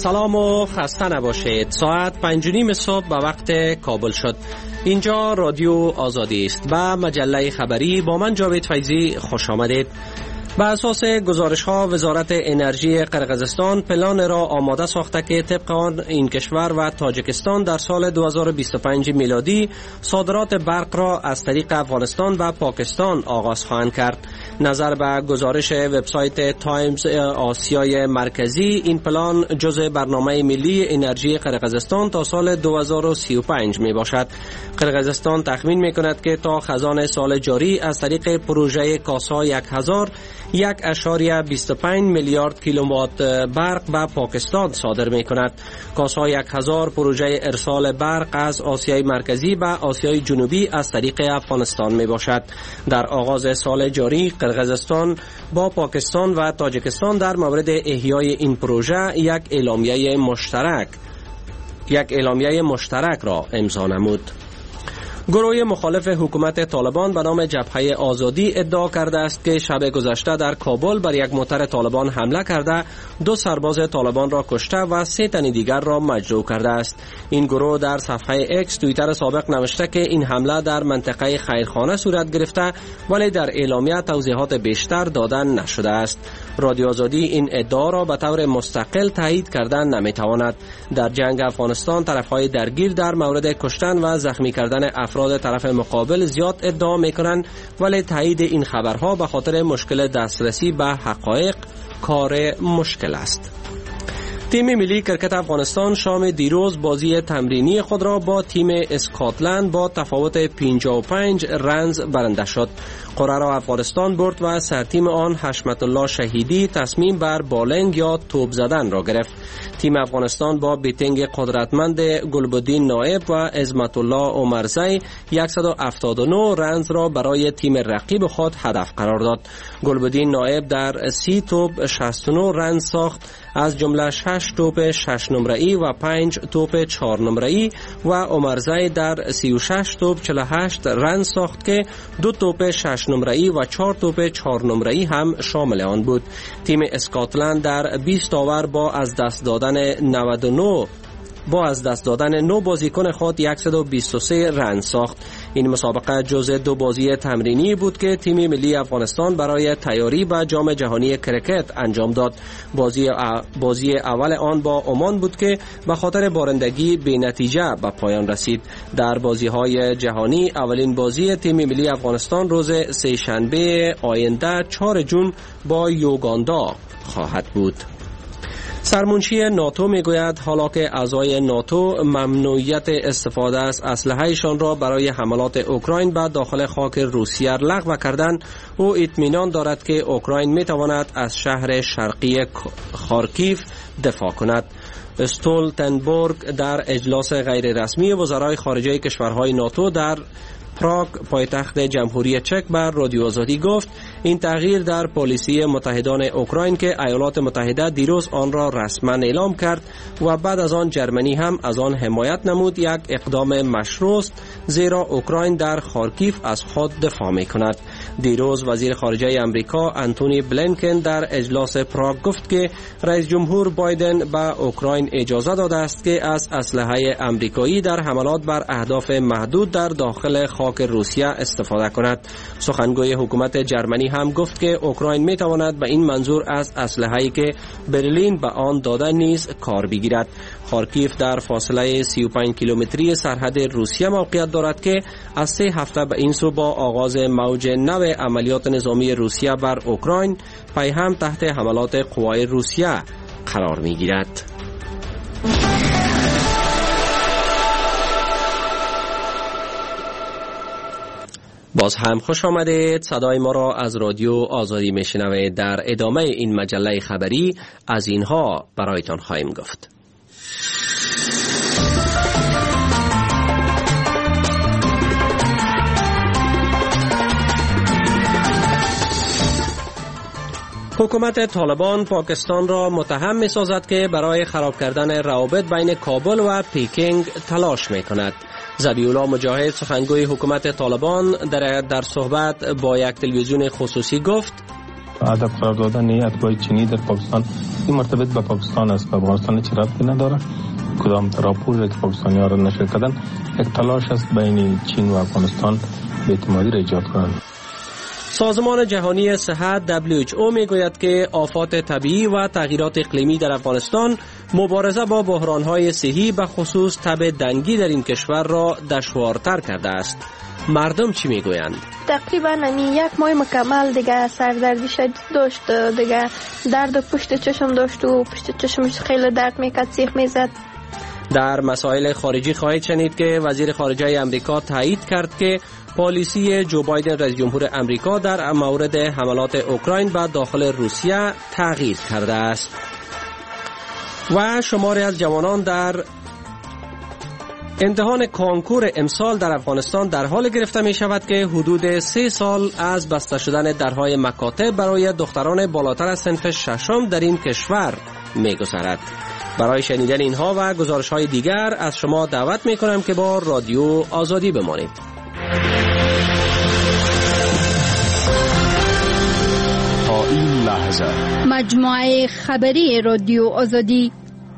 سلام و خسته نباشید. ساعت 5:30 صبح به وقت کابل شد. اینجا رادیو آزادی است. با مجله خبری با من جاوید فیضی خوش آمدید. به اساس گزارش‌ها وزارت انرژی قرقیزستان پلان را آماده ساخته که طبق آن این کشور و تاجیکستان در سال 2025 میلادی صادرات برق را از طریق افغانستان و پاکستان آغاز خواهند کرد. نظر به گزارش وبسایت تایمز آسیای مرکزی، این پلان جزء برنامه ملی انرژی قرقیزستان تا سال 2035 می باشد. قرقیزستان تخمین می کند که تا خزان سال جاری از طریق پروژه کاسا 1000 1.25 میلیارد کیلووات برق به پاکستان صادر می کند. کاسا 1000 پروژه ارسال برق از آسیای مرکزی به آسیای جنوبی از طریق افغانستان می باشد. در آغاز سال جاری قرقیزستان با پاکستان و تاجیکستان در مورد احیای این پروژه یک اعلامیه مشترک را امضا نمود. گروه مخالف حکومت طالبان به نام جبهه آزادی ادعا کرده است که شب گذشته در کابل بر یک موتر طالبان حمله کرده 2 سرباز طالبان را کشته و 3 تن دیگر را مجروح کرده است. این گروه در صفحه اکس توییتر سابق نوشته که این حمله در منطقه خیرخانه صورت گرفته ولی در اعلامیه توضیحات بیشتر داده نشده است. رادیو آزادی این ادعا را به طور مستقل تایید کردن نمیتواند. در جنگ افغانستان طرفهای درگیر در مورد کشتن و زخمی کردن افراد طرف مقابل زیاد ادعا میکنند ولی تایید این خبرها به خاطر مشکل دسترسی به حقایق کار مشکل است. تیم ملی کرکت افغانستان شام دیروز بازی تمرینی خود را با تیم اسکاتلند با تفاوت 55 رنز برنده شد. قرعه را افغانستان برد و سرتیم آن حشمت الله شهیدی تصمیم بر بالنگ یا توپ زدن را گرفت. تیم افغانستان با بیتینگ قدرتمند گلبدین نایب و عظمت الله عمرزی 179 رنز را برای تیم رقیب خود هدف قرار داد. گلبدین نایب در 30 توپ 69 رنز ساخت، از جمله 6 توپ 6 نمره‌ای و 5 توپ 4 نمره‌ای و عمرزی در 36 توپ 48 رنز ساخت که 2 توپ 6 نمره‌ای و 4 توپ 4 نمره‌ای هم شامل آن بود. تیم اسکاتلند در 20 اوور با از دست دادن 9 بازیکن خود 123 رن ساخت. این مسابقه جزء 2 بازی تمرینی بود که تیم ملی افغانستان برای تیاری به جام جهانی کرکت انجام داد. بازی اول آن با عمان بود که به خاطر بارندگی بی نتیجه به پایان رسید. در بازی‌های جهانی اولین بازی تیم ملی افغانستان روز سه‌شنبه آینده 4 جون با یوگاندا خواهد بود. سرمنشی ناتو میگوید حالا که اعضای ناتو ممنوعیت استفاده از اسلحه‌شان را برای حملات اوکراین به داخل خاک روسیه لغو کردند، او اطمینان دارد که اوکراین میتواند از شهر شرقی خارکیف دفاع کند. استولتنبرگ در اجلاس غیر رسمی وزرای خارجه کشورهای ناتو در پراگ پایتخت جمهوری چک بر رادیو آزادی گفت این تغییر در پالیسی متحدان اوکراین که ایالات متحده دیروز آن را رسما اعلام کرد و بعد از آن جرمنی هم از آن حمایت نمود یک اقدام مشروع است، زیرا اوکراین در خارکیف از خود دفاع می‌کند. دیروز وزیر خارجه امریکا انتونی بلینکن در اجلاس پراگ گفت که رئیس جمهور بایدن به اوکراین اجازه داده است که از اسلحه امریکایی در حملات بر اهداف محدود در داخل خاک روسیه استفاده کند. سخنگوی حکومت جرمنی هم گفت که اوکراین می تواند به این منظور از اسلحه‌ای که برلین به آن داده نیز کار بگیرد. خارکیف در فاصله 35 کیلومتری سرحد روسیه موقعیت دارد که از 3 هفته به این سو با آغاز موج نو عملیات نظامی روسیه بر اوکراین پی هم تحت حملات قوای روسیه قرار می گیرد. باز هم خوش آمدید. صدای ما را از رادیو آزادی میشنوید. در ادامه این مجله خبری از اینها برایتان خواهیم گفت. حکومت طالبان پاکستان را متهم می‌سازد که برای خراب کردن روابط بین کابل و پیکینگ تلاش می‌کند. ذبیح‌الله مجاهد سخنگوی حکومت طالبان در صحبت با یک تلویزیون خصوصی گفت هدف قرار دادن اتباع چینی در پاکستان این مرتبط به پاکستان است، به افغانستان چه ربطی نداره. کدام راپوری که پاکستانی‌ها را نشر کردن یک تلاش است بین چین و افغانستان اعتمادی را ایجاد کنند. سازمان جهانی صحت WHO میگوید که آفات طبیعی و تغییرات اقلیمی در افغانستان مبارزه با بحران‌های صحی به خصوص تب دنگی در این کشور را دشوارتر کرده است. مردم چی میگویند؟ تقریبا یک ماه مکمل دیگه سردردی شدید داشت، دیگه درد پشت چشم داشت و پشت چشمش خیلی درد میکرد، سیخ میزد. در مسائل خارجی خواهید شنید که وزیر خارجه امریکا تایید کرد که پالیسی جو بایدن رئیس جمهور امریکا در مورد حملات اوکراین به داخل روسیه تغییر کرده است. و شماری از جوانان در امتحان کنکور امسال در افغانستان در حال گرفته می شود که حدود 3 سال از بسته شدن درهای مکاتب برای دختران بالاتر از صنف ششم در این کشور می گذرد. برای شنیدن اینها و گزارش های دیگر از شما دعوت می کنم که با رادیو آزادی بمانید. تا این لحظه مجموعه خبری رادیو آزادی.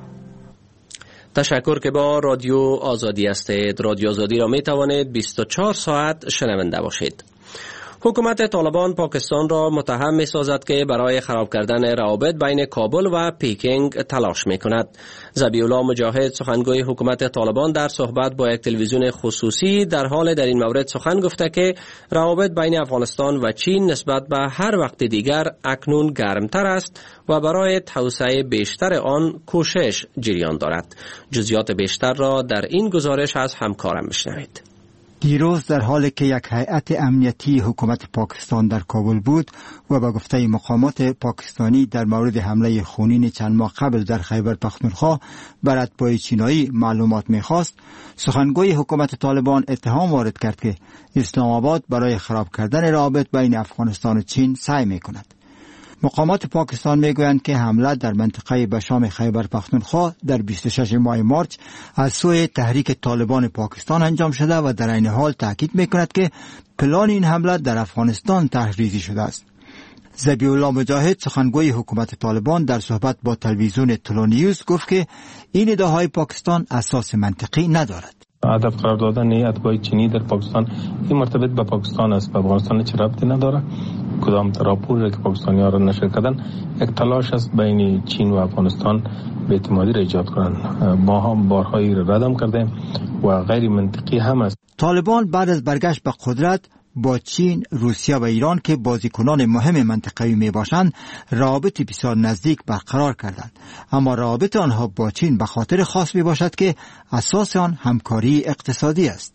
تشکر که با رادیو آزادی هستید. رادیو آزادی را می توانید 24 ساعت شنونده باشید. حکومت طالبان پاکستان را متهم می سازد که برای خراب کردن روابط بین کابل و پیکینگ تلاش می کند. ذبیح الله مجاهد سخنگوی حکومت طالبان در صحبت با یک تلویزیون خصوصی در حال در این مورد سخن گفته که روابط بین افغانستان و چین نسبت به هر وقت دیگر اکنون گرمتر است و برای توسعه بیشتر آن کوشش جریان دارد. جزئیات بیشتر را در این گزارش از همکارم بشنوید. دیروز در حالی که یک هیئت امنیتی حکومت پاکستان در کابل بود و به گفته مقامات پاکستانی در مورد حمله خونین چند ماه قبل در خیبر پختونخوا بر اتباع چینایی معلومات می‌خواست، سخنگوی حکومت طالبان اتهام وارد کرد که اسلام آباد برای خراب کردن روابط بین افغانستان و چین سعی می‌کند. مقامات پاکستان میگویند که حمله در منطقه بشام خیبر پختونخوا در 26 ماه مارچ از سوی تحریک طالبان پاکستان انجام شده و در این حال تاکید میکند که پلان این حمله در افغانستان تحریزی شده است. ذبیح الله مجاهد سخنگوی حکومت طالبان در صحبت با تلویزیون تلونیوز گفت که این ادعاهای پاکستان اساس منطقی ندارد. هدف قرار دادن اتباع چینی در پاکستان این مرتبط به پاکستان است، به افغانستان چه ربطی نداره. کدام راپوری که پاکستانی‌ها را نشر کردن یک تلاش است بین چین و افغانستان اعتمادی را ایجاد کنند. ما هم بارهایی را ردم کردیم و غیر منطقی هم است. طالبان بعد از برگشت به قدرت با چین، روسیه و ایران که بازیکنان مهم منطقه‌ای میباشند روابط بسیار نزدیک برقرار کردند، اما روابط آنها با چین به خاطر خاص میباشد که اساس آن همکاری اقتصادی است.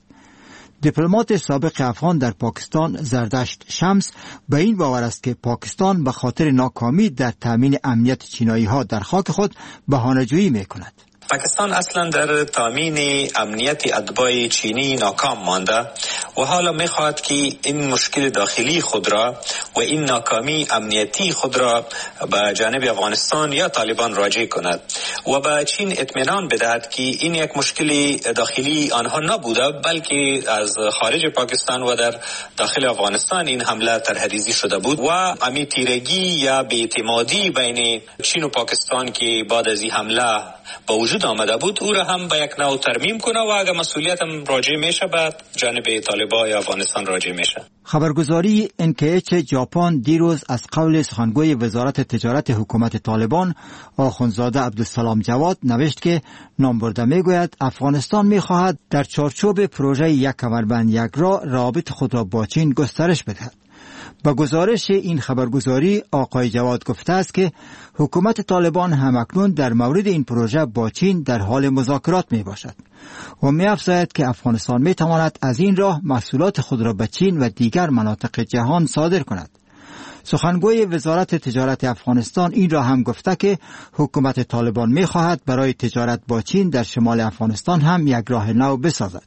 دیپلمات سابق افغان در پاکستان زردشت شمس به این باور است که پاکستان به خاطر ناکامی در تامین امنیت چینایی ها در خاک خود بهانه‌جویی میکند. پاکستان اصلا در تامین امنیت اتباع چینی ناکام مانده و حالا میخواهد که این مشکل داخلی خود را و این ناکامی امنیتی خود را به جانب افغانستان یا طالبان راجع کند و به چین اطمینان بدهد که این یک مشکل داخلی آنها نبوده بلکه از خارج پاکستان و در داخل افغانستان این حمله تحریزی شده بود و امی تیرگی یا بی‌اعتمادی بین چین و پاکستان که بعد از این حمله با وجود آمده بود او را هم به یک نوع ترمیم کنه و اگر مسئولیت هم راجع میشه بعد جانب طالبان یا افغانستان راجع میشه. خبرگزاری NKH ژاپن دیروز از قول سخنگوی وزارت تجارت حکومت طالبان آخوندزاده عبدالسلام جواد نوشت که نامبرده میگوید افغانستان میخواهد در چارچوب پروژه یک کمربند یک راه روابط خود را با چین گسترش بدهد. با گزارش این خبرگزاری آقای جواد گفته است که حکومت طالبان همکنون در مورد این پروژه با چین در حال مذاکرات می باشد و می افزاید که افغانستان می تواند از این راه محصولات خود را به چین و دیگر مناطق جهان صادر کند. سخنگوی وزارت تجارت افغانستان این را هم گفته که حکومت طالبان می خواهد برای تجارت با چین در شمال افغانستان هم یک راه نو بسازد.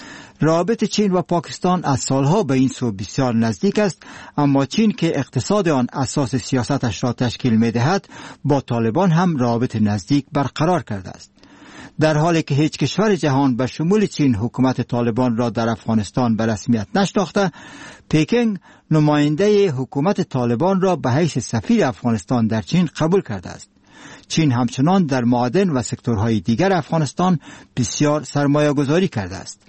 روابط چین و پاکستان از سالها به این سو بسیار نزدیک است، اما چین که اقتصاد آن اساس سیاستش را تشکیل می‌دهد با طالبان هم روابط نزدیک برقرار کرده است. در حالی که هیچ کشور جهان به شمول چین حکومت طالبان را در افغانستان به رسمیت نشناخته، پیکینگ نماینده حکومت طالبان را به حیث سفیر افغانستان در چین قبول کرده است. چین همچنان در معادن و سکتورهای دیگر افغانستان بسیار سرمایه گذاری کرده است.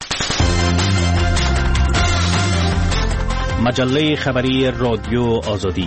مجله خبری رادیو آزادی.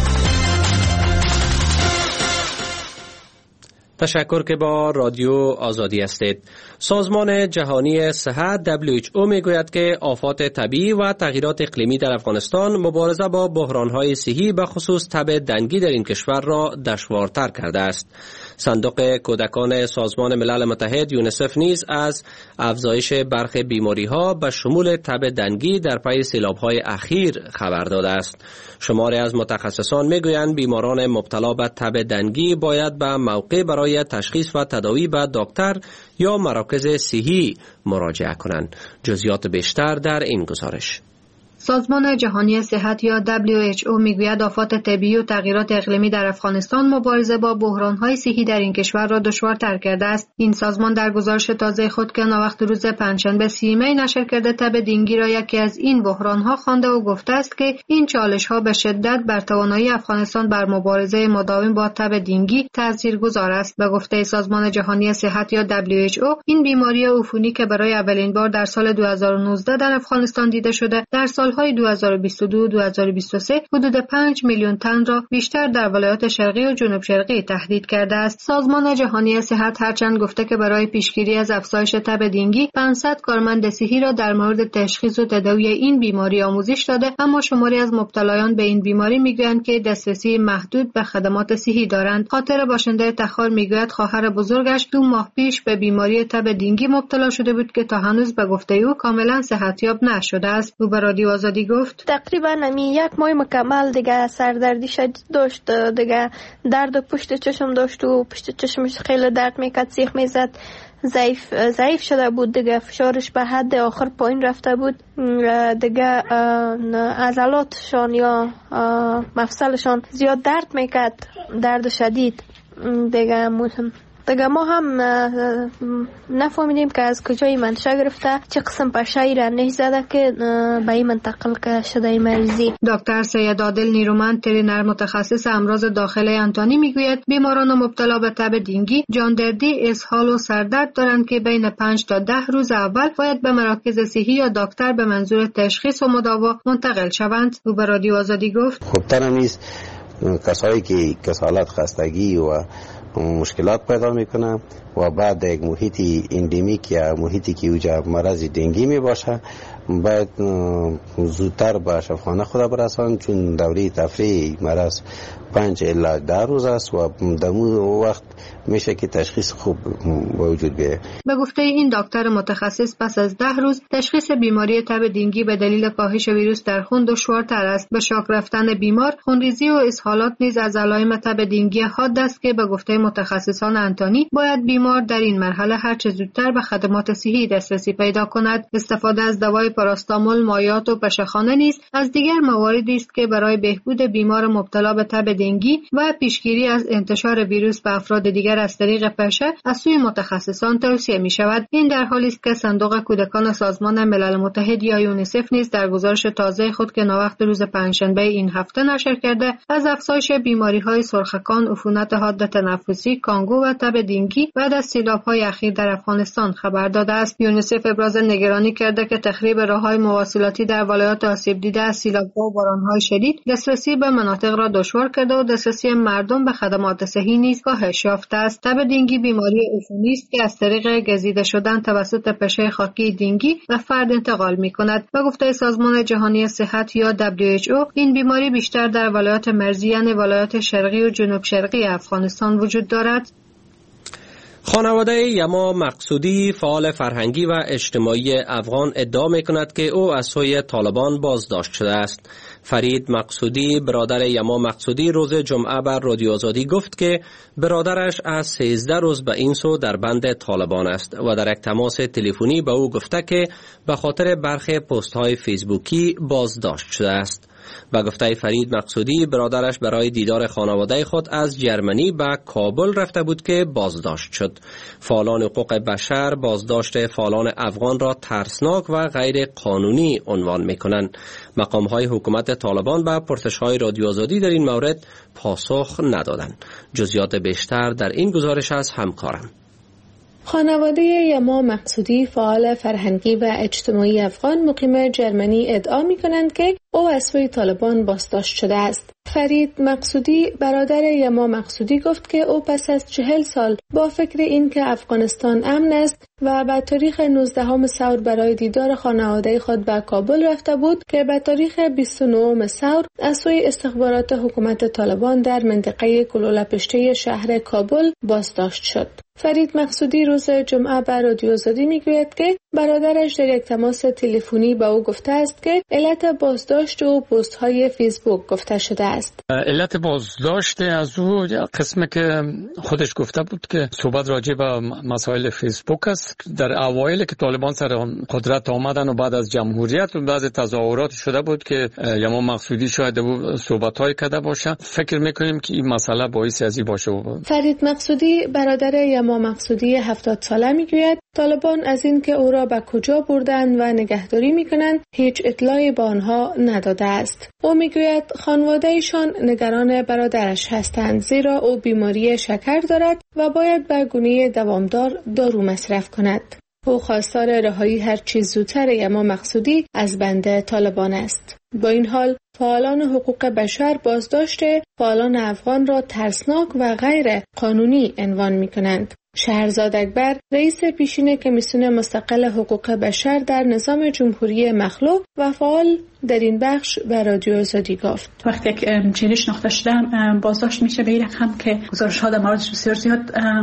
تشکر که با رادیو آزادی هستید. سازمان جهانی صحت WHO میگوید که آفات طبیعی و تغییرات اقلیمی در افغانستان مبارزه با بحران‌های صحی به خصوص تب دنگی در این کشور را دشوارتر کرده است. صندوق کودکان سازمان ملل متحد یونیسف نیز از افزایش برخی بیماری‌ها به شمول تب دنگی در پی سیلاب‌های اخیر خبر داده است. شماری از متخصصان میگویند بیماران مبتلا به تب دنگی باید به موقع برای تشخیص و تداوی به دکتر یا مراکز صحی مراجعه کنند. جزئیات بیشتر در این گزارش. سازمان جهانی صحت یا WHO میگوید آفات طبیعی و تغییرات اقلیمی در افغانستان مبارزه با بحران‌های صحی در این کشور را دشوارتر کرده است. این سازمان در گزارش تازه خود که ناوقت روز پنجشنبه 30 می نشر کرده تب دنگی را یکی از این بحران‌ها خوانده و گفته است که این چالش‌ها به شدت بر توانایی افغانستان بر مبارزه مداوم با تب دنگی تاثیرگذار است. به گفته سازمان جهانی صحت یا WHO این بیماری عفونی که برای اولین بار در سال 2019 در افغانستان دیده شده در سالهای 2022-2023 حدود 5 میلیون تن را بیشتر در ولایات شرقی و جنوب شرقی تهدید کرده است. سازمان جهانی صحت هرچند گفته که برای پیشگیری از افزایش تب دنگی 500 کارمند صحی را در مورد تشخیص و تداوی این بیماری آموزش داده، اما شماری از مبتلایان به این بیماری میگویند که دسترسی محدود به خدمات صحی دارند. خاطر باشنده تخار میگوید خواهر بزرگش 2 ماه پیش به بیماری تب دنگی مبتلا شده بود که تا هنوز به گفته او کاملا صحتیاب نشده است. او به رادیو آزادی گفت تقریبا 1 ماه مکمل دیگه سردردی شدید داشت، دیگه درد پشت چشم داشت و پشت چشمش خیلی درد میکرد، سیخ میزد، ضعیف شده بود، دیگه فشارش به حد آخر پایین رفته بود، دیگه عضلاتشان یا مفصلشان زیاد درد میکرد، درد شدید. دیگه ما هم نفهمیدیم که از کجای منشأ گرفته، چه قسم پشه‌ای را نش زده که به این منتقل شده این مریضی. دکتر سید عادل نیرومند ترینر متخصص امراض داخلی انتانی میگوید بیماران مبتلا به تب دنگی جاندردی، اسهال و سردرد دارند که بین 5 تا 10 روز اول باید به مراکز صحی یا دکتر به منظور تشخیص و مداوا منتقل شوند. او به رادیو آزادی گفت خوبتر نیست کسایی که کسالت، خستگی و مشکلات پیدا میکنه و بعد یک محیط اندمیک یا محیطی که اوجا مرض دنگی می باشه باید زودتر به شفاخانه خود برسان، چون دوره تفریح مرض 5 الی 10 روز است و در وقت میشه که تشخیص خوب وجود بیاید. به گفته این دکتر متخصص پس از 10 روز تشخیص بیماری تب دنگی به دلیل کاهش ویروس در خون دشوارتر است. به شاک رفتن بیمار، خونریزی و اسهالات نیز از علائم تب دنگی حاد است که به گفته متخصصان انتانی باید بیمار در این مرحله هر چه زودتر به خدمات صحی دسترسی پیدا کند. استفاده از دوای پاراستامول، مایعات و پشه‌خانه نیز از دیگر مواردی است که برای بهبود بیمار مبتلا به تب دنگی و پیشگیری از انتشار ویروس به افراد دیگر از طریق پشه از سوی متخصصان توصیه می شود. این در حالی است که صندوق کودکان سازمان ملل متحد یا یونیسف نیز در گزارش تازه خود که ناوقت روز پنجشنبه این هفته نشر کرده از افزایش بیماری‌های سرخکان، عفونت حاد تنفسی، کانگو و تب دنگی بعد از سیلاب‌های اخیر در افغانستان خبر داده است. یونیسف ابراز نگرانی کرده که تخریب راه‌های مواصلاتی در ولایات آسیب دیده از سیلاب‌ها و باران‌های شدید دسترسی به مناطق را دشوار کرده و دسترسی مردم به خدمات صحی نیز کاهش یافته است. تب دنگی بیماری عفونی است که از طریق گزیده شدن توسط پشه خاکی دنگی به فرد انتقال می‌کند. به گفته سازمان جهانی صحت یا WHO این بیماری بیشتر در ولایات مرزی یعنی ولایات شرقی و جنوب شرقی افغانستان وجود دارد. خانواده یما مقصودی فعال فرهنگی و اجتماعی افغان ادعا می‌کند که او از سوی طالبان بازداشت شده است. فرید مقصودی برادر یما مقصودی روز جمعه بر رادیو آزادی گفت که برادرش از 13 روز به این سو در بند طالبان است و در یک تماس تلفنی به او گفته که به خاطر برخی پست‌های فیسبوکی بازداشت شده است. به گفته فرید مقصودی، برادرش برای دیدار خانواده خود از جرمنی به کابل رفته بود که بازداشت شد. فعالان حقوق بشر بازداشت فعالان افغان را ترسناک و غیر قانونی عنوان می‌کنند. مقام‌های حکومت طالبان به پرسش‌های رادیو آزادی در این مورد پاسخ ندادند. جزئیات بیشتر در این گزارش از همکارم. خانواده یما مقصودی، فعال فرهنگی و اجتماعی افغان مقیم جرمنی، ادعا می‌کنند که او از سوی طالبان بازداشت شده است. فرید مقصودی، برادر یما مقصودی، گفت که او پس از 40 سال با فکر این که افغانستان امن است و به تاریخ 19 ثور برای دیدار خانواده خود به کابل رفته بود که به تاریخ 29 ثور از سوی استخبارات حکومت طالبان در منطقه کلولپشته شهر کابل بازداشت شد. فرید مقصودی روز جمعه به رادیو آزادی میگوید که برادرش در یک تماس تلفنی با او گفته است که علت بازداشت او پست های فیسبوک گفته شده است. علت بازداشت از او قسمی که خودش گفته بود که صحبت راجع به مسائل فیسبوک است. در اوایل که طالبان سر قدرت آمدن و بعد از جمهوریت و بعض تظاهرات شده بود که یما مقصودی شاید او صحبت‌های کرده باشه. فکر می‌کنیم که این مسئله باعث ازی باشه. فرید مقصودی، برادر یما مقصودی 70 ساله، میگوید طالبان از این که او را به کجا بردند و نگهداری میکنند هیچ اطلاعی به آنها نداده است. او میگوید خانواده‌ایشان نگران برادرش هستند، زیرا او بیماری شکر دارد و باید به گونه دوامدار دارو مصرف کند. او خواستار رهایی هر چیز زودتر یما مقصودی از بند طالبان است. با این حال فعالان حقوق بشر بازداشت فعالان افغان را ترسناک و غیر قانونی عنوان می‌کنند. شهرزاد اکبر، رئیس پیشین کمیسیون مستقل حقوق بشر در نظام جمهوری مخلوع و فعال در این بخش به رادیو آزادی گفت: وقتی یک چنین شناخته شده بازداشت میشه به این رقم که گزارش‌ها در موردش بسیار زیاد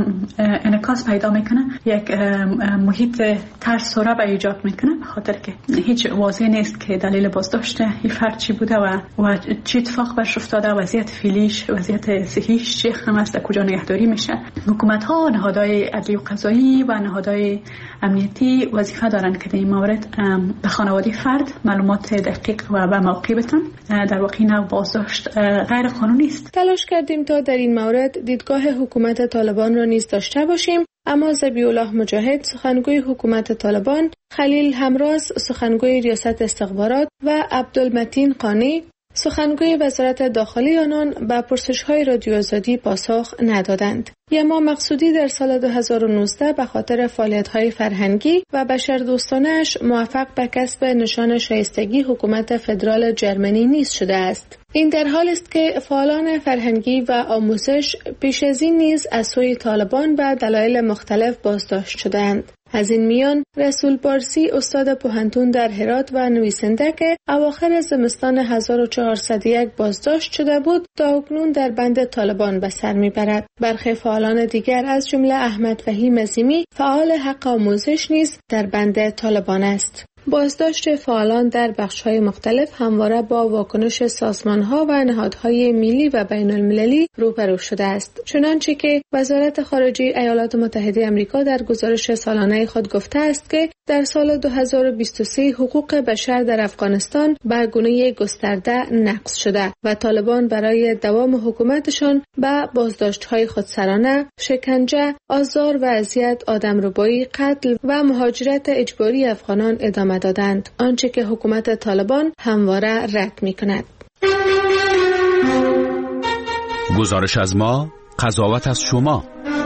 انعکاس پیدا میکنه، یک محیط ترس و رعب ایجاد میکنه، خاطر که هیچ واضح نیست که دلیل بازداشت این فرد چی بوده و چه اتفاق برش افتاده، وضعیت فعلیش، وضعیت صحیش چه هم است، کجا نگهداری میشه. حکومت‌ها، نهادهای عدلی و قضایی و نهادهای امنیتی وظیفه دارند که در این مورد به خانواده فرد معلومات دقیق و به موقع بدن. در واقع این بازداشت غیر قانونی است. تلاش کردیم تا در این مورد دیدگاه حکومت طالبان را نیز داشته باشیم، اما ذبیح الله مجاهد، سخنگوی حکومت طالبان، خلیل همراز، سخنگوی ریاست استخبارات و عبدالمتین قانی، سخنگوی وزارت داخلی آنان به پرسش‌های رادیو آزادی پاسخ ندادند. یما مقصودی در سال 2019 به خاطر فعالیت‌های فرهنگی و بشردوستانه‌اش موفق به کسب نشان شایستگی حکومت فدرال جرمنی نیز شده است. این در حالی است که فعالان فرهنگی و آموزش پیش از این نیز از سوی طالبان به دلایل مختلف بازداشت شدند. از این میان رسول پارسی، استاد پوهنتون در هرات و نویسنده که اواخر زمستان 1401 بازداشت شده بود، تا اکنون در بند طالبان به سر میبرد. برخی فعالان دیگر از جمله احمد فهیم عظیمی، فعال حق آموزش، نیز در بند طالبان است. بازداشت فعالان در بخش‌های مختلف همواره با واکنش سازمان‌ها و نهادهای ملی و بین‌المللی روبرو شده است. چنانچه که وزارت خارجه ایالات متحده آمریکا در گزارش سالانه خود گفته است که در سال 2023 حقوق بشر در افغانستان به گونه گسترده نقض شده و طالبان برای دوام حکومتشان به بازداشت‌های خودسرانه، شکنجه، آزار و اذیت، آدمربایی، قتل و مهاجرت اجباری افغانان ادامه دادند، آنچه که حکومت طالبان همواره رد می‌کند. گزارش از ما، قضاوت از شما.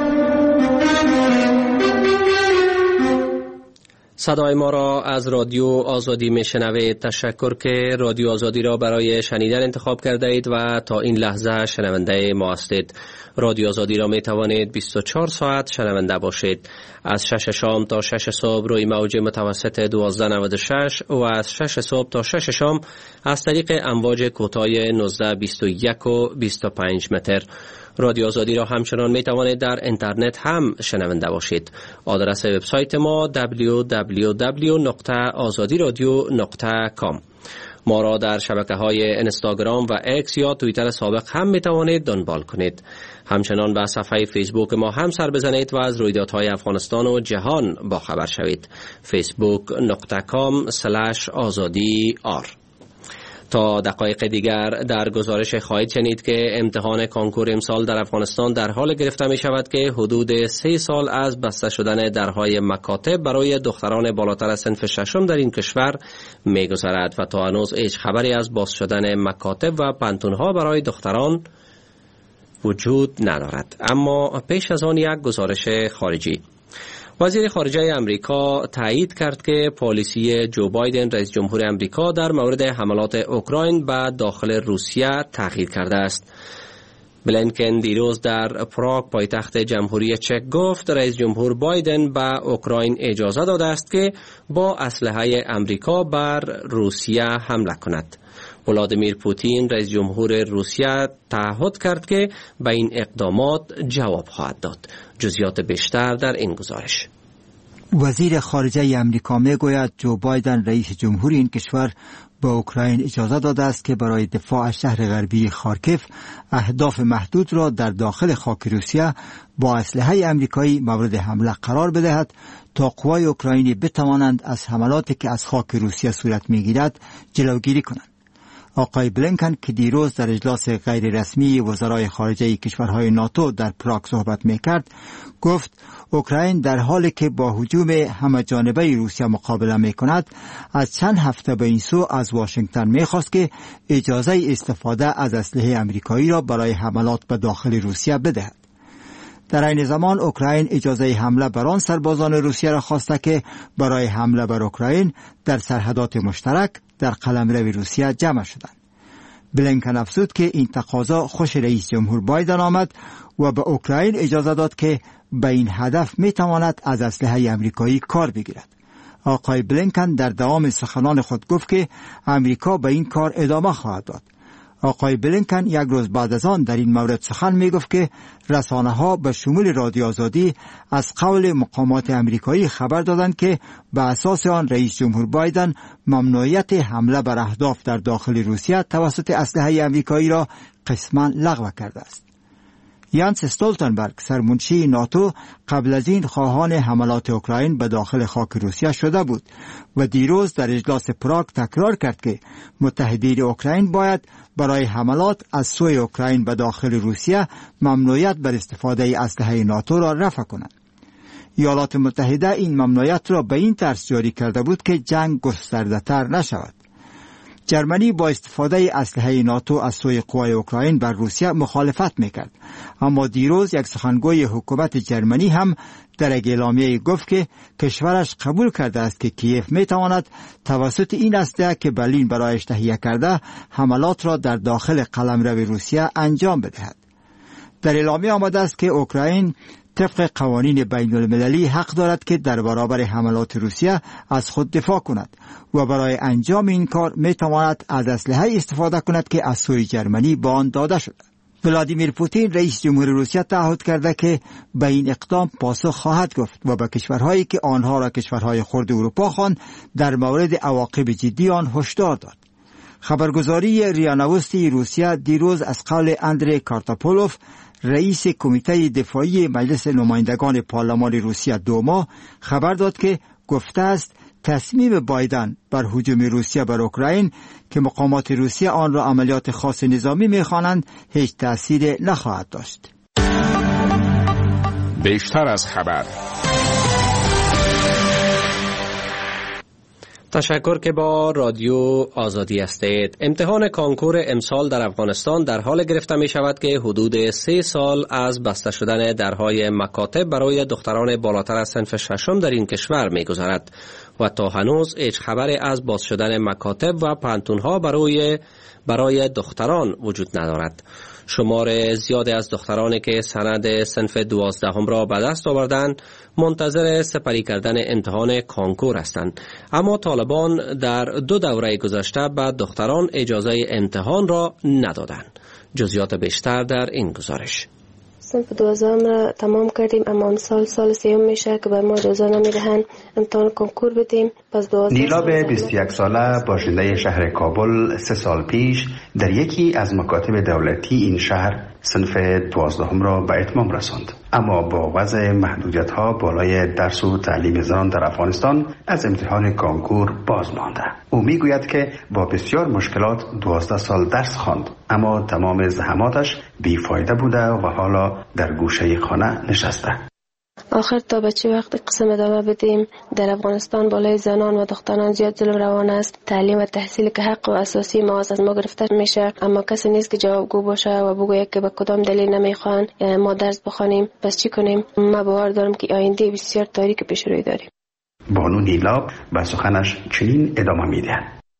صدای ما را از رادیو آزادی میشنوید. تشکر که رادیو آزادی را برای شنیدن انتخاب کرده اید و تا این لحظه شنونده ما هستید. رادیو آزادی را می توانید 24 ساعت شنونده باشید. از 6 شام تا 6 صبح روی موج متوسط 1296 و از 6 صبح تا 6 شام از طریق امواج کوتاه 19، 21 و 25 متر. رادیو آزادی را همچنان می توانید در اینترنت هم شنونده باشید. آدرس وبسایت ما www.azadiradio.com. ما را در شبکه‌های اینستاگرام و اکس یا توییتر سابق هم می توانید دنبال کنید. همچنان به صفحه فیسبوک ما هم سر بزنید و از رویدادهای افغانستان و جهان با خبر شوید. facebook.com/azadi.r. تا دقایق دیگر در گزارش خواهید شنید که امتحان کانکور امسال در افغانستان در حال گرفته می شود که حدود 3 سال از بسته شدن درهای مکاتب برای دختران بالاتر از صنف ششم در این کشور می گذرد و تا هنوز هیچ خبری از باز شدن مکاتب و پانتونها برای دختران وجود ندارد. اما پیش از آن یک گزارش خارجی. وزیر خارجه امریکا تایید کرد که پالیسی جو بایدن رئیس جمهور امریکا در مورد حملات اوکراین به داخل روسیه تغییر کرده است. بلینکن دیروز در پراگ پایتخت جمهوری چک گفت رئیس جمهور بایدن به اوکراین اجازه داده است که با اسلحه امریکا بر روسیه حمله کند. ولادیمیر پوتین رئیس جمهور روسیه تعهد کرد که به این اقدامات جواب خواهد داد. جزئیات بیشتر در این گزارش. وزیر خارجه امریکا میگوید جو بایدن رئیس جمهور این کشور به اوکراین اجازه داده است که برای دفاع از شهر غربی خارکیف اهداف محدود را در داخل خاک روسیه با اسلحه امریکایی مورد حمله قرار بدهد تا قوای اوکراینی بتوانند از حملاتی که از خاک روسیه صورت میگیرد جلوگیری کنند. آقای بلینکن که دیروز در اجلاس غیر رسمی وزرای خارجه کشورهای ناتو در پراگ صحبت میکرد گفت اوکراین در حالی که با هجوم همه جانبه روسیه مقابله میکند از چند هفته به این سو از واشنگتن میخواست که اجازه استفاده از اسلحه امریکایی را برای حملات به داخل روسیه بدهد. در این زمان اوکراین اجازه حمله بر آن سربازان روسیه را خواسته که برای حمله بر اوکراین در سرحدات مشترک در قلمرو روسیه جمع شدند. بلینکن افزود که این تقاضا خوش رئیس جمهور بایدن آمد و به اوکراین اجازه داد که به این هدف میتواند از اسلحه امریکایی کار بگیرد. آقای بلینکن در دوام سخنان خود گفت که امریکا به این کار ادامه خواهد داد. آقای بلینکن یک روز بعد از آن در این مورد سخن می گفت که رسانه ها به شمول رادیو آزادی از قول مقامات امریکایی خبر دادند که به اساس آن رئیس جمهور بایدن ممنوعیت حمله بر اهداف در داخل روسیه توسط اسلحه امریکایی را قسما لغو کرده است. یانس استولتنبرگ سرمنشی ناتو قبل از این خواهان حملات اوکراین به داخل خاک روسیه شده بود و دیروز در اجلاس پراگ تکرار کرد که متحدین اوکراین باید برای حملات از سوی اوکراین به داخل روسیه ممنوعیت بر استفاده اسلحه ناتو را رفع کنند. ایالات متحده این ممنوعیت را به این طرز جاری کرده بود که جنگ گسترده‌تر نشود. جرمنی با استفاده اسلحه ناتو از سوی قوای اوکراین بر روسیه مخالفت میکرد، اما دیروز یک سخنگوی حکومت جرمنی هم در یک اعلامیه گفت که کشورش قبول کرده است که کیف میتواند توسط این اسلحه که برلین برایش تهیه کرده حملات را در داخل قلمرو روسیه انجام بدهد. در اعلامیه آمده است که اوکراین طبق قوانین بین المللی حق دارد که در برابر حملات روسیه از خود دفاع کند و برای انجام این کار می تواند از اسلحه استفاده کند که از سوی جرمنی به آن داده شده. ولادیمیر پوتین رئیس جمهور روسیه تعهد کرده که به این اقدام پاسخ خواهد گفت و به کشورهایی که آنها را کشورهای خرد اروپا خواند در مورد عواقب جدی آن هشدار داد. خبرگزاری ریا نوستی روسیه دیروز از قول اندری کارتاپولوف رئیس کمیته دفاعی مجلس نمایندگان پارلمان روسیه دوما خبر داد که گفته است تصمیم بایدن بر هجوم روسیه بر اوکراین که مقامات روسیه آن را عملیات خاص نظامی می‌خوانند هیچ تأثیری نخواهد داشت. بیشتر از خبر. تشکر که با رادیو آزادی هستید. امتحان کانکور امسال در افغانستان در حال گرفته می شود که حدود 3 سال از بسته شدن درهای مکاتب برای دختران بالاتر از صنف ششم در این کشور می گذرد و تا هنوز هیچ خبری از باز شدن مکاتب و پانتونها برای دختران وجود ندارد. شمار زیادی از دخترانی که سند صنف 12 را به دست آوردند منتظر سپری کردن امتحان کانکور هستند، اما طالبان در 2 دوره گذشته به دختران اجازه امتحان را ندادند. جزئیات بیشتر در این گزارش. صنف 12 را تمام کردیم، اما اون سال سیوم میشه که به ما اجازه نمیدهن امتحان کنکور بدیم. نیلا به 21 ساله باشنده شهر کابل 3 سال پیش در یکی از مکاتب دولتی این شهر صنف 12 را به اتمام رساند. اما با وضع محدودیت‌ها بالای درس و تعلیم زنان در افغانستان از امتحان کانکور باز مانده. او میگوید که با بسیار مشکلات 12 سال درس خواند، اما تمام زحماتش بیفایده بوده و حالا در گوشه خانه نشسته. آخر تا به چه وقت قسم ادامه بدیم؟ در افغانستان بالای زنان و دختران زیاد ظلم روان است. تعلیم و تحصیل که حق و اساسی ما از ما گرفته میشه، اما کسی نیست که جوابگو باشه و بگوید که به کدام دلیل نمیخوان ما درس بخوانیم. پس چی کنیم؟ ما باور دارم که آینده بسیار تاریک پیش روی داریم. بانو نیلاب به سخنش چنین ادامه میده: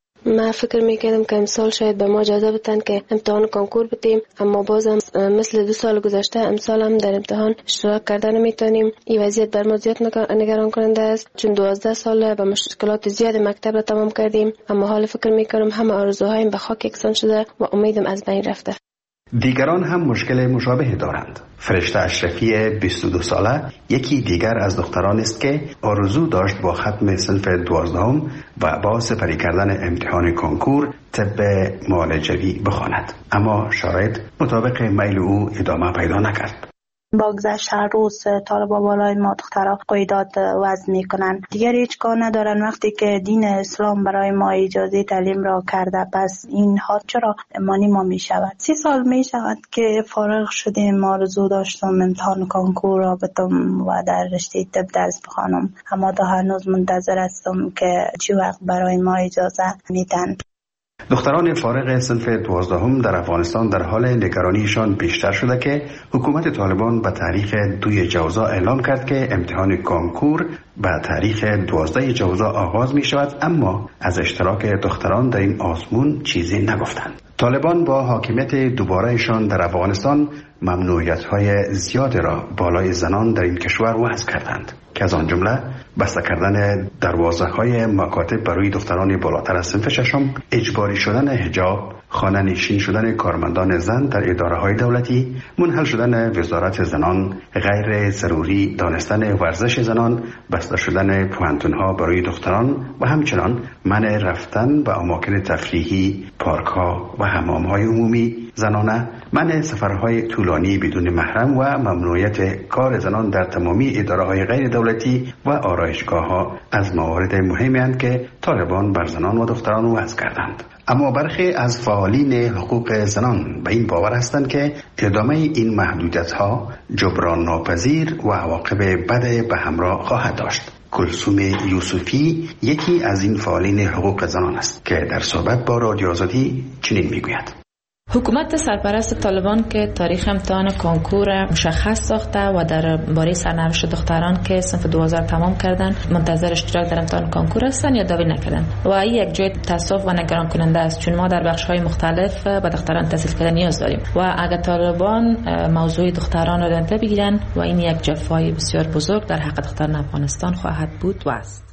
من فکر میکردم که امسال شاید به ما اجازه بدن که امتحان کانکور بدیم، اما بازم مثل 2 سال گذشته امسال هم در امتحان اشتراک کردن نمیتونیم. این وضعیت بر ما زیاد نگران کننده است، چون 12 سال با مشکلات زیاد مکتب را تمام کردیم، اما حال فکر میکنم همه آرزوهایم به خاک یکسان شده و امیدم از بین رفته. دیگران هم مشکل مشابه دارند. فرشته اشرفی 22 ساله یکی دیگر از دختران است که آرزو داشت با ختم صنف 12 و با سپری کردن امتحان کانکور طب معالجوی بخواند، اما شرایط مطابق میل او ادامه پیدا نکرد. با گذشت هر روز طالبا بالای ما دخترها قیودات وضع میکنن. دیگر هیچ کار ندارن وقتی که دین اسلام برای ما اجازه تعلیم را کرده. پس این ها چرا مانی ما میشود؟ 30 سال میشود که فارغ شدیم. آرزو داشتم امتحان کانکور را بدم و در رشته طب درس بخوانم، اما تا هنوز منتظر هستم که چه وقت برای ما اجازه میدن. دختران فارغ صنف 12 در افغانستان در حال نگرانیشان بیشتر شده که حکومت طالبان به تاریخ 2 جوزا اعلام کرد که امتحان کانکور به تاریخ 12 جوزا آغاز می شود، اما از اشتراک دختران در این آزمون چیزی نگفتند. طالبان با حاکمیت دوبارهشان در افغانستان ممنوعیت‌های زیاد را بالای زنان در این کشور وضع کردند که از آن جمله بسته کردن دروازه‌های مکاتب برای دختران بالاتر از صنف 6، اجباری شدن حجاب، خانه نشین شدن کارمندان زن در اداره‌های دولتی، منحل شدن وزارت زنان، غیر ضروری دانستن ورزش زنان، بسته شدن پوهنتون‌ها برای دختران و همچنان منع رفتن به اماکن تفریحی، پارک‌ها و حمام‌های عمومی زنانه، منع سفرهای طولانی بدون محرم و ممنوعیت کار زنان در تمامی اداره‌های غیر دولتی و آرایشگاه‌ها از موارد مهمی اند که طالبان بر زنان و دختران وضع کردند. اما برخی از فعالین حقوق زنان به این باور هستند که ادامه این محدودیت‌ها جبران ناپذیر و عواقب بد به همراه خواهد داشت. کلثوم یوسفی یکی از این فعالین حقوق زنان است که در صحبت با رادیو آزادی چنین میگوید: حکومت سرپرست طالبان که تاریخ امتحان کانکور مشخص ساخته و در باره سرنوشت دختران که صنف 12 تمام کردن منتظر اشتراک در امتحان کانکور هستند یا داوری نکردن و این یک جای تأسف و نگران کننده است، چون ما در بخش‌های مختلف به دختران تحصیل کردن نیاز داریم و اگر طالبان موضوع دختران را در بگیرن و این یک جفای بسیار بزرگ در حق دختران افغانستان خواهد بود و است.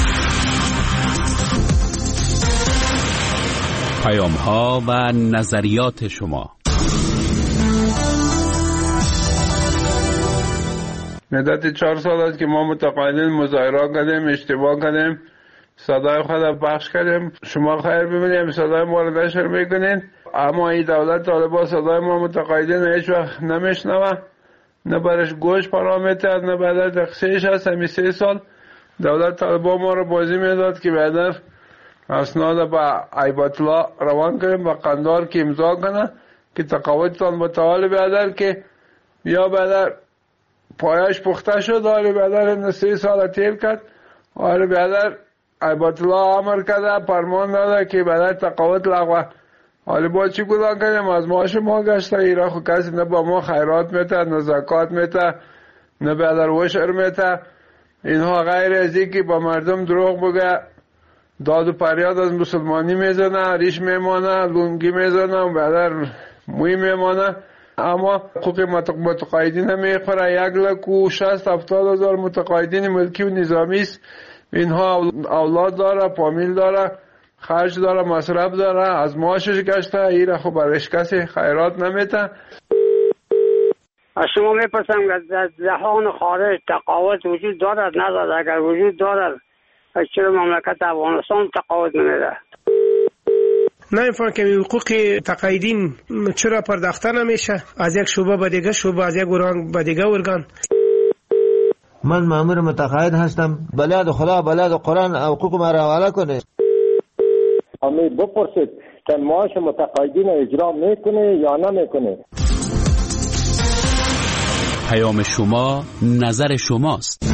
پیام‌ها و نظریات شما. مدت 4 سال است که ما متقاعدین مظاهره کردیم، اشتباه کردیم، صدای خود پخش کردیم. شما خیر ببینید صدای ما رو نشر میکنین، اما این دولت طالبان صدای ما متقاعدین هیچ وقت نمیشنوه، نه برش گوش پرامیته، نه بعد تقصیرش هست. همین 3 سال دولت طالبان ما رو بازی میداد که بعد اسناد با عیبت الله روان کنیم با قندار که امضا کنه که تقاعدتان متعال بیادر که یا بیادر پایش پخته شد، حالی بیادر 3 سال تیر کرد، حالی بیادر عیبت الله امر کرده، فرمان داده که بیادر تقاعد لغوه. حالی با چی گذار کنیم؟ از معاش ما گشته. ایرا خود کسی نه با ما خیرات میته، نه زکات میته، نه بیادر وشر میته. اینها غیر از این که با مردم دروغ بگه، داد و پریاد از مسلمانی میزنه، ریش میمانه، لونگی میزنه و بعد موی میمانه، اما حقوق متقاعدین نمیخوره. 1,60,000-70,000 متقاعدین ملکی و نظامی است. اینها اولاد داره، فامیل داره، خرج داره، مصرف داره، از معاشش گشته. ایره خب برش کسی خیرات نمیته. از شما میپرسم که در جهان خارج تقاعد وجود دارد ندارد؟ اگر وجود دارد چرا مملکت افغانستان تقاعد نمیده؟ نمیفهمم که حقوق تقاعدین چرا پرداخته نمیشه از یک شعبه به دیگه شعبه، از یک ارگان به دیگه ارگان. من مأمور متقاعد هستم، بلد خدا بلد قرآن حقوق ما را حواله کنه. امی بپرسید که معاش متقاعدین اجرا میکنه یا نمیکنه. پیام شما نظر شماست.